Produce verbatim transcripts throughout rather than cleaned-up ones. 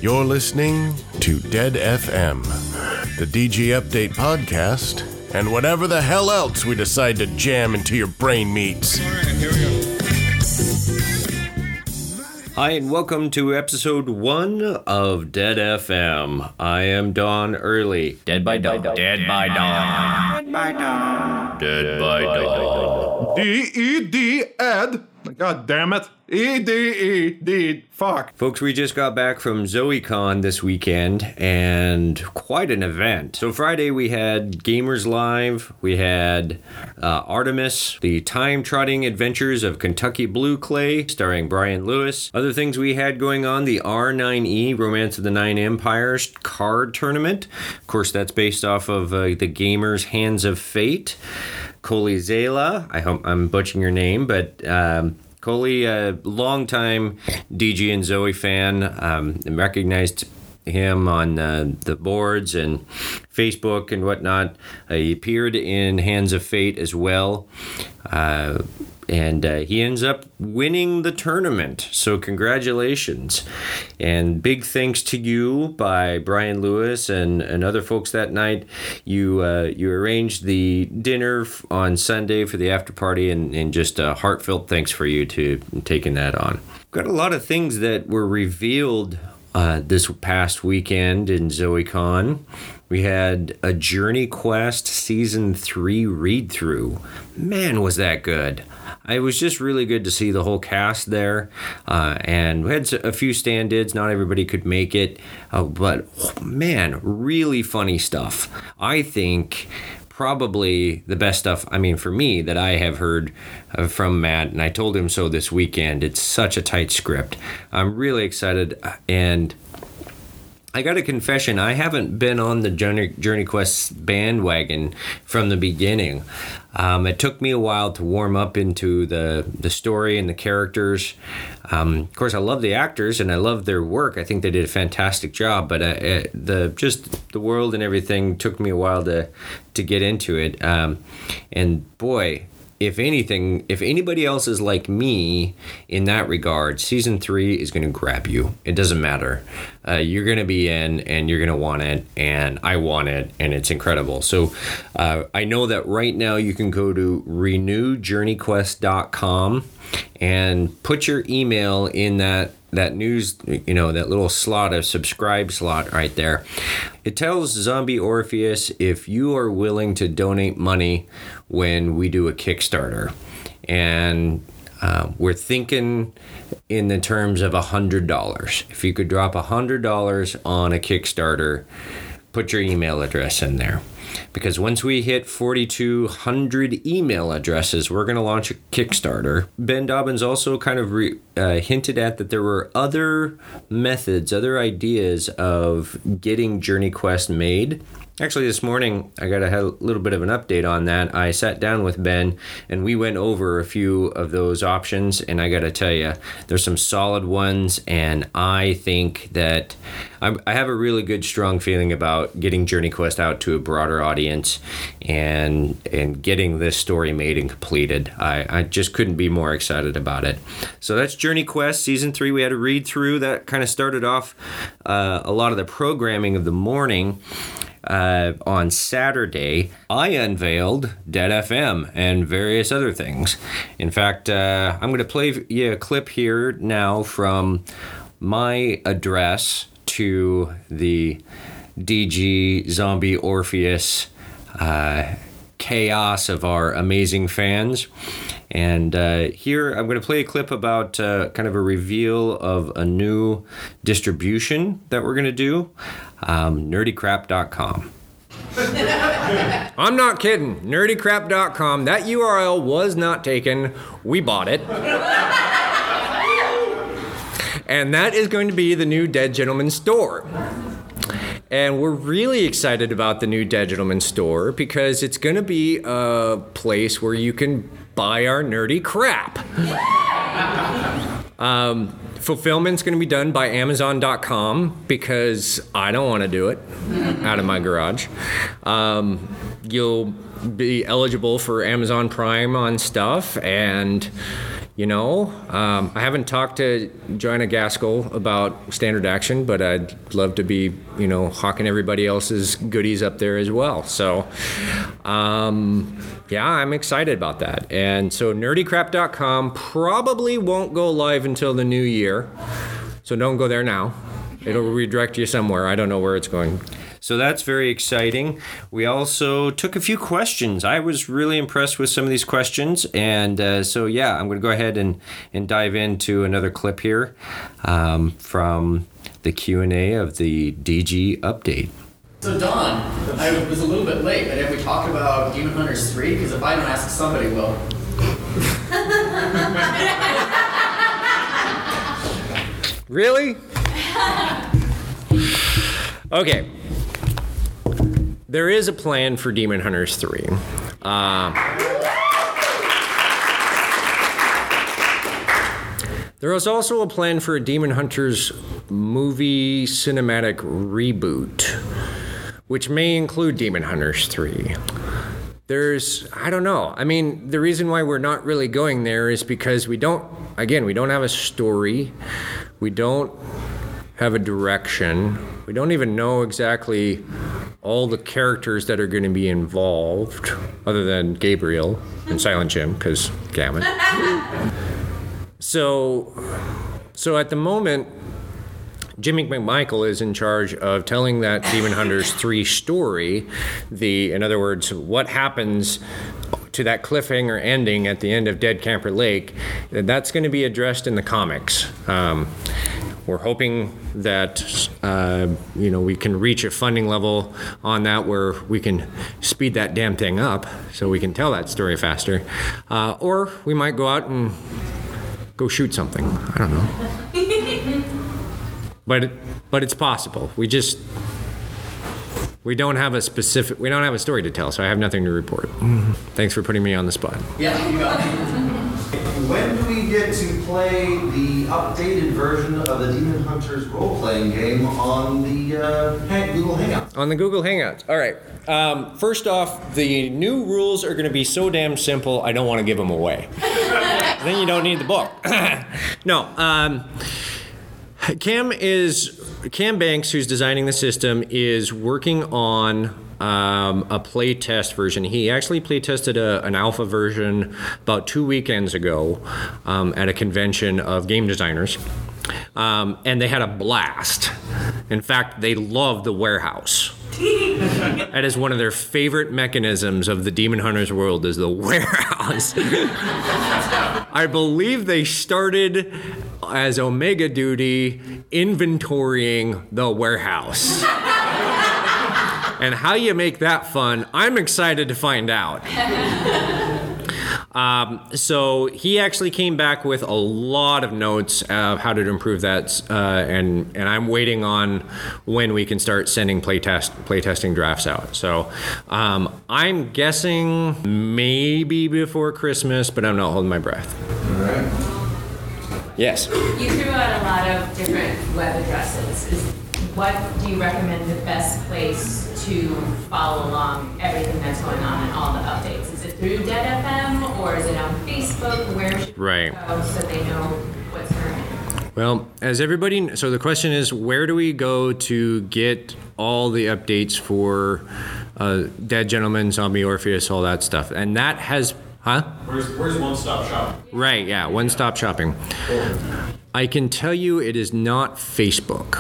You're listening to Dead F M, the D G Update podcast, and whatever the hell else we decide to jam into your brain meats. All right, here we go. Hi, and welcome to episode one of Dead F M. I am Don Early. Dead by Dawn. Dead by Dawn. Dead by Dawn. Dead by Dawn. D E D, Ed. God damn it. E D E D. Fuck. Folks, we just got back from ZoeCon this weekend, and quite an event. So Friday we had Gamers Live, we had uh, Artemis, the time-trotting adventures of Kentucky Blue Clay, starring Brian Lewis. Other things we had going on, the R nine E, Romance of the Nine Empires card tournament. Of course, that's based off of uh, the Gamers Hands of Fate. Coley Zala, I hope I'm butchering your name, but um, Coley, a longtime D G and Zoe fan, um, recognized him on uh, the boards and Facebook and whatnot. Uh, he appeared in Hands of Fate as well. Uh, and uh, he ends up winning the tournament. So congratulations. And big thanks to you by Brian Lewis and, and other folks that night. You uh, you arranged the dinner on Sunday for the after party, and, and just a heartfelt thanks for you to taking that on. Got a lot of things that were revealed uh, this past weekend in ZoeCon. We had a Journey Quest Season three read-through. Man, was that good. It was just really good to see the whole cast there. Uh, and we had a few stand-ins. Not everybody could make it. Uh, but, oh, man, really funny stuff. I think probably the best stuff, I mean, for me, that I have heard uh, from Matt. And I told him so this weekend. It's such a tight script. I'm really excited. And I got a confession, I haven't been on the Journey, Journey Quest bandwagon from the beginning. Um, it took me a while to warm up into the, the story and the characters. Um, of course, I love the actors and I love their work. I think they did a fantastic job, but uh, uh, the just the world and everything took me a while to, to get into it. Um, and boy, if anything, if anybody else is like me in that regard, season three is going to grab you. It doesn't matter. Uh, you're going to be in and you're going to want it, and I want it, and it's incredible. So uh, I know that right now you can go to renew journey quest dot com and put your email in that that news, you know, that little slot, of subscribe slot right there. It tells Zombie Orpheus if you are willing to donate money when we do a Kickstarter. And uh, we're thinking in the terms of one hundred dollars. If you could drop one hundred dollars on a Kickstarter, put your email address in there. Because once we hit forty-two hundred email addresses, we're going to launch a Kickstarter. Ben Dobbins also kind of re, uh, hinted at that there were other methods, other ideas of getting Journey Quest made. Actually, this morning, I got a little bit of an update on that. I sat down with Ben, and we went over a few of those options, and I got to tell you, there's some solid ones, and I think that I'm, I have a really good, strong feeling about getting Journey Quest out to a broader audience and and getting this story made and completed. I, I just couldn't be more excited about it. So that's Journey Quest Season three. We had a read-through that kind of started off uh, a lot of the programming of the morning. Uh, on Saturday, I unveiled Dead F M and various other things. In fact, uh, I'm going to play you a clip here now from my address to the D G Zombie Orpheus uh, chaos of our amazing fans. And uh, here I'm going to play a clip about uh, kind of a reveal of a new distribution that we're going to do. Um, nerdy crap dot com. I'm not kidding. nerdy crap dot com. That U R L was not taken. We bought it. And that is going to be the new Dead Gentleman store. And we're really excited about the new Dead Gentleman store because it's going to be a place where you can buy our nerdy crap. um, fulfillment's going to be done by amazon dot com because I don't want to do it out of my garage. Um, you'll be eligible for Amazon Prime on stuff, and you know, um, I haven't talked to Joanna Gaskell about Standard Action, but I'd love to be, you know, hawking everybody else's goodies up there as well. So, um, yeah, I'm excited about that. And so nerdy crap dot com probably won't go live until the new year. So don't go there now. It'll redirect you somewhere. I don't know where it's going. So that's very exciting. We also took a few questions. I was really impressed with some of these questions. And uh, so, yeah, I'm going to go ahead and, and dive into another clip here um, from the Q and A of the D G update. So, Don, I was a little bit late, but have we talked about Demon Hunters three? Because if I don't ask, somebody will. Really? Okay. There is a plan for Demon Hunters three. Uh, there is also a plan for a Demon Hunters movie cinematic reboot, which may include Demon Hunters three. There's, I don't know. I mean, the reason why we're not really going there is because we don't, again, we don't have a story. We don't have a direction. We don't even know exactly all the characters that are going to be involved, other than Gabriel and Silent Jim, because Gammon. so, so at the moment, Jimmy McMichael is in charge of telling that Demon Hunters three story. The, in other words, what happens to that cliffhanger ending at the end of Dead Camper Lake. That's going to be addressed in the comics. Um, We're hoping that, uh, you know, we can reach a funding level on that where we can speed that damn thing up so we can tell that story faster. Uh, or we might go out and go shoot something. I don't know. but, but it's possible. We just, we don't have a specific, we don't have a story to tell, so I have nothing to report. Mm-hmm. Thanks for putting me on the spot. Yeah, you got it. When do we get to play the updated version of the Demon Hunters role-playing game on the uh, Hang- Google Hangouts? On the Google Hangouts. All right. Um, first off, the new rules are going to be so damn simple, I don't want to give them away. Then you don't need the book. no. Um, Cam is Cam Banks, who's designing the system, is working on Um, a play test version. He actually play tested a, an alpha version about two weekends ago um, at a convention of game designers. Um, and they had a blast. In fact, they loved the warehouse. That is one of their favorite mechanisms of the Demon Hunters world, is the warehouse. I believe they started as Omega Duty inventorying the warehouse. And how you make that fun, I'm excited to find out. um, so he actually came back with a lot of notes of how to improve that, uh, and and I'm waiting on when we can start sending playtest playtesting drafts out. So um, I'm guessing maybe before Christmas, but I'm not holding my breath. All right. Yes. You threw out a lot of different web addresses. Is, what do you recommend the best place to follow along everything that's going on and all the updates? Is it through Dead F M or is it on Facebook? Where should right. we go so they know what's current? Well, as everybody, so the question is, where do we go to get all the updates for uh, Dead Gentleman, Zombie Orpheus, all that stuff? And that has, huh? Where's, where's One Stop Shop? Right, yeah, One Stop Shopping. Cool. I can tell you it is not Facebook.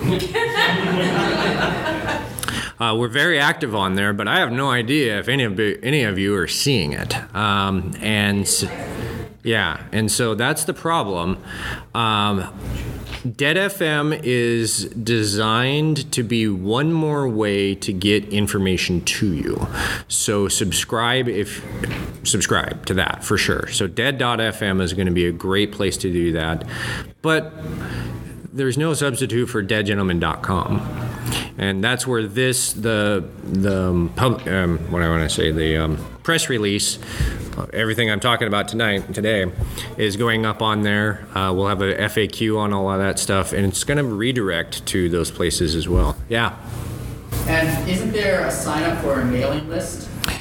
Uh, we're very active on there, but I have no idea if any of any of you are seeing it. Um, and so, yeah, and so that's the problem. Um, Dead F M is designed to be one more way to get information to you. So subscribe if subscribe to that for sure. So dead dot f m is going to be a great place to do that. But there's no substitute for dead gentleman dot com. And that's where this, the, the um, pub, um, what I want to say, the um, press release, uh, everything I'm talking about tonight, today, is going up on there. Uh, we'll have a F A Q on all of that stuff, and it's going to redirect to those places as well. Yeah. And isn't there a sign up for a mailing list?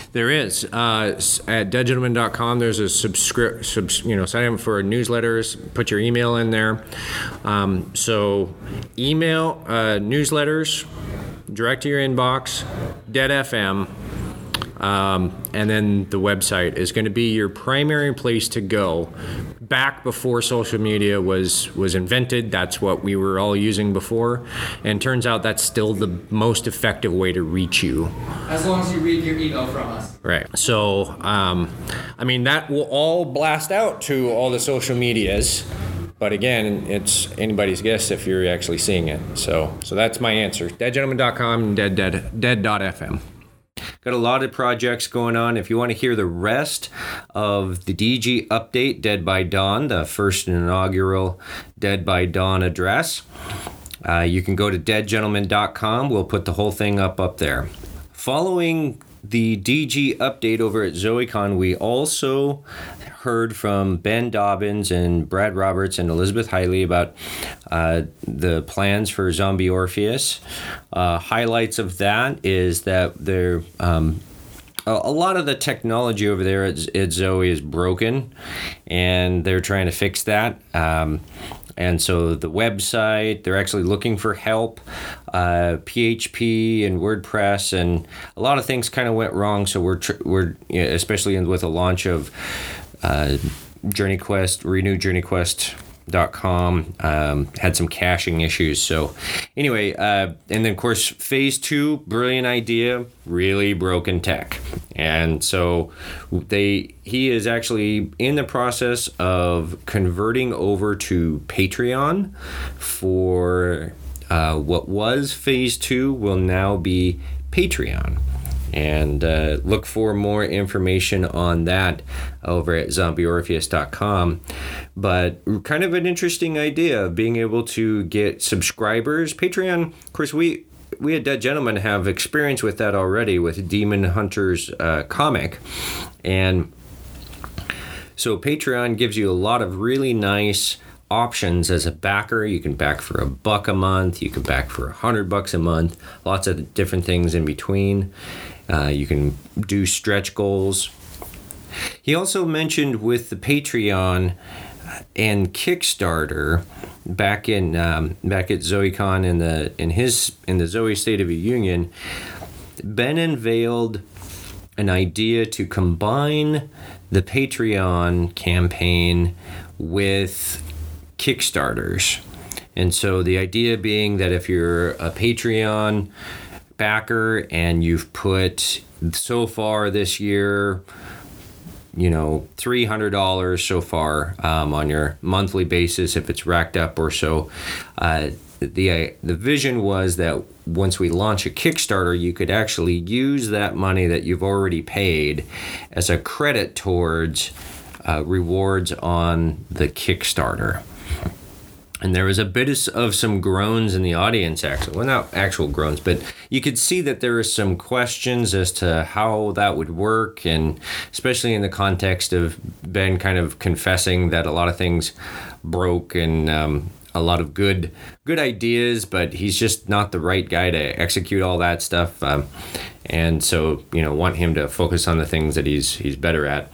There is. Uh, s- at dead gentleman dot com, there's a subscript, subs, you know, sign up for newsletters, put your email in there. Um, so email, uh, newsletters, direct to your inbox, Dead F M. Um, and then the website is going to be your primary place to go. Back before social media was was invented, that's what we were all using before, and turns out that's still the most effective way to reach you. As long as you read your email from us. Right. So, um, I mean, that will all blast out to all the social medias. But again, it's anybody's guess if you're actually seeing it. So, so that's my answer. dead gentleman dot com and dead dead dead dot f m. Got a lot of projects going on. If you want to hear the rest of the D G update, Dead by Dawn, the first inaugural Dead by Dawn address, uh, you can go to dead gentleman dot com. We'll put the whole thing up up there. Following the D G update over at ZoeCon, we also heard from Ben Dobbins and Brad Roberts and Elizabeth Hiley about uh, the plans for Zombie Orpheus. Uh, highlights of that is that they're um, a, a lot of the technology over there at, at Zoe is broken, and they're trying to fix that. Um, And so the website, they're actually looking for help. Uh, P H P and WordPress and a lot of things kind of went wrong. So we're, tr- we're you know, especially in, with the launch of uh, Journey Quest, renew journey quest dot com, um, had some caching issues. So anyway, uh, and then of course, phase two, brilliant idea, really broken tech. And so they he is actually in the process of converting over to Patreon for uh, what was phase two will now be Patreon. And uh, look for more information on that over at zombie orpheus dot com. But kind of an interesting idea of being able to get subscribers. Patreon, of course, we we at Dead Gentleman have experience with that already with Demon Hunters uh, comic. And so Patreon gives you a lot of really nice options as a backer. You can back for a buck a month. You can back for a hundred bucks a month. Lots of different things in between. Uh, you can do stretch goals. He also mentioned with the Patreon and Kickstarter back in um, back at ZoeCon in the in his in the Zoe State of the Union, Ben unveiled an idea to combine the Patreon campaign with Kickstarters. And so the idea being that if you're a Patreon backer and you've put so far this year, you know, three hundred dollars so far um, on your monthly basis, if it's racked up or so, uh, the uh, the vision was that once we launch a Kickstarter, you could actually use that money that you've already paid as a credit towards uh, rewards on the Kickstarter. And there was a bit of, of some groans in the audience, actually. Well, not actual groans, but you could see that there were some questions as to how that would work, and especially in the context of Ben kind of confessing that a lot of things broke and um, a lot of good good ideas, but he's just not the right guy to execute all that stuff. Um, and so, you know, want him to focus on the things that he's he's better at.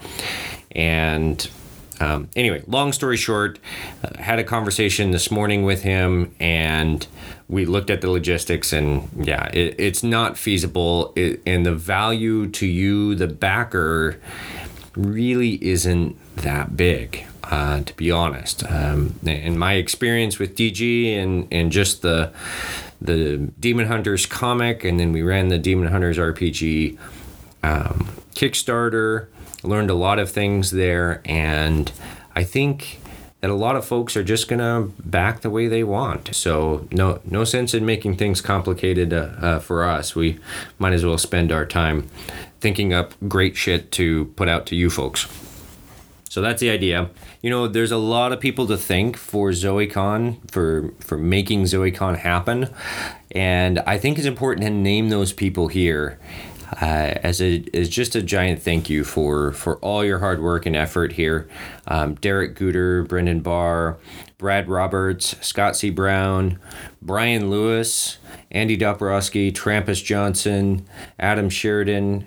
And Um, anyway, long story short, uh, had a conversation this morning with him, and we looked at the logistics, and yeah, it, it's not feasible. It, and the value to you, the backer, really isn't that big, uh, to be honest. Um, in my experience with D G and, and just the the Demon Hunters comic, and then we ran the Demon Hunters R P G um, Kickstarter. Learned a lot of things there, and I think that a lot of folks are just gonna back the way they want. So no no sense in making things complicated uh, uh, for us. We might as well spend our time thinking up great shit to put out to you folks. So that's the idea. You know, there's a lot of people to thank for ZoeCon, for for making ZoeCon happen, and I think it's important to name those people here. Uh, as a as just a giant thank you for, for all your hard work and effort here. Um, Derek Gooder, Brendan Barr, Brad Roberts, Scott C. Brown, Brian Lewis, Andy Doporowski, Trampus Johnson, Adam Sheridan,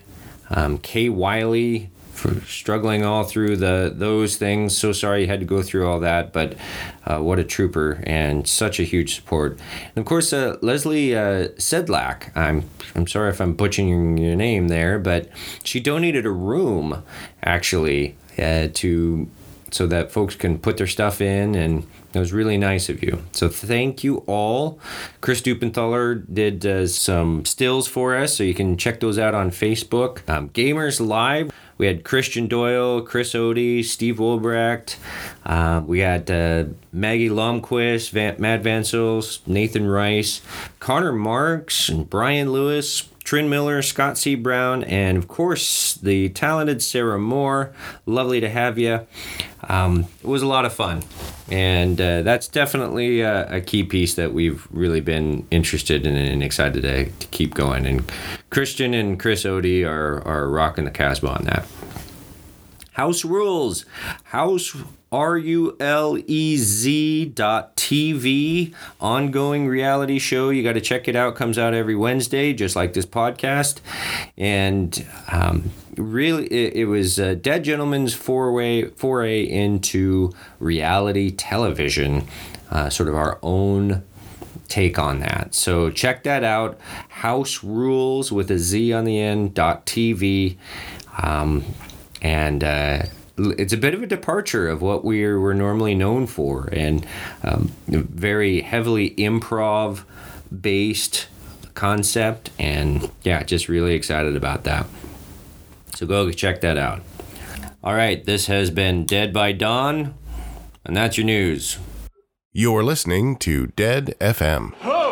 Um, Kay Wiley, for struggling all through the those things. So sorry you had to go through all that, but uh, what a trooper and such a huge support. And of course, uh, Leslie uh, Sedlak. I'm I'm sorry if I'm butchering your name there, but she donated a room actually uh, to so that folks can put their stuff in, and it was really nice of you. So thank you all. Chris Dupenthaler did uh, some stills for us, so you can check those out on Facebook. Um, Gamers Live. We had Christian Doyle, Chris Odie, Steve Wolbrecht. Uh, we had uh, Maggie Lomquist, Van, Matt Vansels, Nathan Rice, Connor Marks, and Brian Lewis, Trin Miller, Scott C. Brown, and of course the talented Sarah Moore. Lovely to have you. Um, it was a lot of fun, and uh, that's definitely a, a key piece that we've really been interested in and excited to, to keep going. And Christian and Chris Odie are, are rocking the Casbah on that. House Rules. House R U L E Z dot T V, ongoing reality show. You got to check it out. Comes out every Wednesday, just like this podcast. And um, really, it, it was a Dead Gentleman's foray, foray into reality television, uh, sort of our own take on that. So check that out. House Rules with a Z on the end, dot T V. Um, and uh, it's a bit of a departure of what we're, we're normally known for, and um, very heavily improv based concept, and yeah, just really excited about that. So go check that out. All right, this has been Dead by Dawn, and that's your news. You're listening to Dead F M.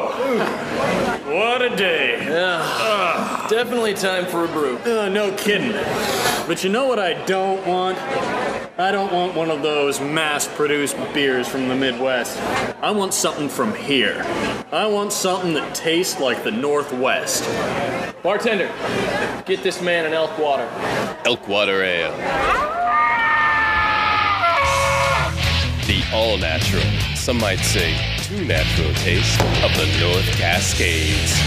Oh, what a day. Yeah, uh, definitely time for a brew. Uh, no kidding. But you know what I don't want? I don't want one of those mass-produced beers from the Midwest. I want something from here. I want something that tastes like the Northwest. Bartender, get this man an elk water. Elk water ale. The all-natural, some might say too natural taste of the North Cascades.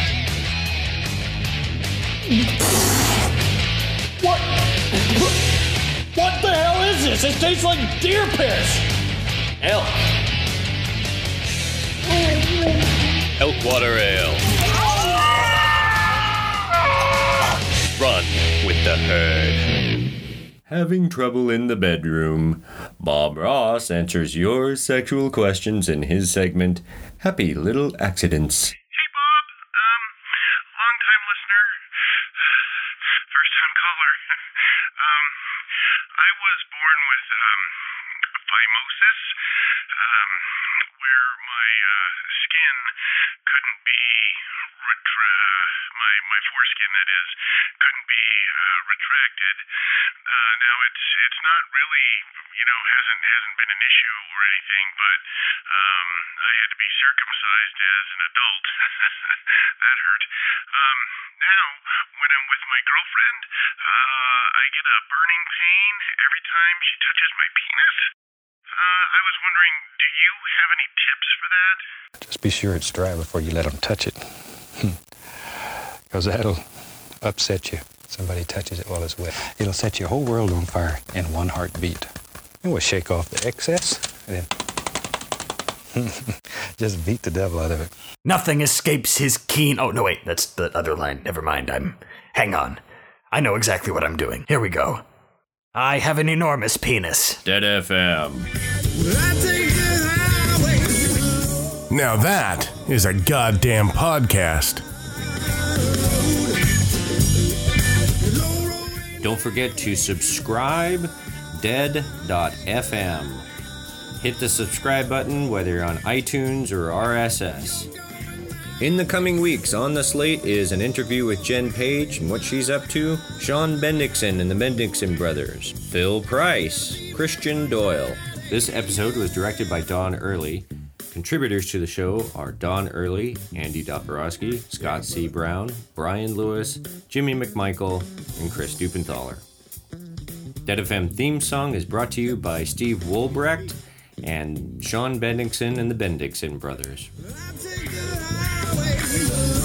What? What the hell is this? It tastes like deer piss! Elk. Elk water ale. Run with the herd. Having trouble in the bedroom? Bob Ross answers your sexual questions in his segment, Happy Little Accidents. Hey, Bob. Um, long-time listener. First-time caller. um, I was born with, um, phimosis, um, where my, uh, skin couldn't be retra- my, my foreskin, that is, couldn't be, uh, retracted. Uh, now it's, it's not really, you know, hasn't, hasn't been an issue or anything, but, um, I had to be circumcised as an adult. That hurt. Um, now, when I'm with my girlfriend, uh, I get a burning pain every time she touches my penis. Uh, I was wondering, do you have any tips for that? Just be sure it's dry before you let them touch it. Because that'll upset you. Somebody touches it while it's wet. It'll set your whole world on fire in one heartbeat. And we'll shake off the excess, and then just beat the devil out of it. Nothing escapes his keen... Oh, no, wait, that's the other line. Never mind, I'm... Hang on. I know exactly what I'm doing. Here we go. I have an enormous penis. Dead F M. Now that is a goddamn podcast. Don't forget to subscribe, dead dot F M. Hit the subscribe button whether you're on iTunes or R S S. In the coming weeks, on the slate is an interview with Jen Page and what she's up to, Sean Bendixson and the Bendixson Brothers, Phil Price, Christian Doyle. This episode was directed by Don Early. Contributors to the show are Don Early, Andy Doborowski, Scott C. Brown, Brian Lewis, Jimmy McMichael, and Chris Dupenthaler. Dead F M theme song is brought to you by Steve Wolbrecht and Sean Bendixson and the Bendixson Brothers. Away.